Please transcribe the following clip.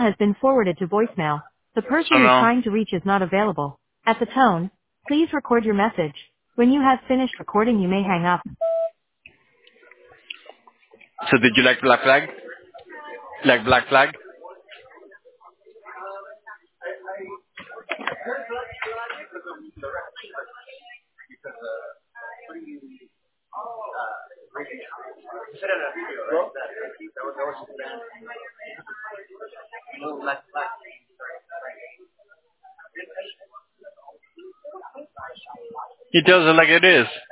has been forwarded to voicemail. The So person you're no. trying to reach is not available. At the tone, please record your message. When you have finished recording, you may hang up. So did you like Black Flag? Like Black Flag? He tells it like it is.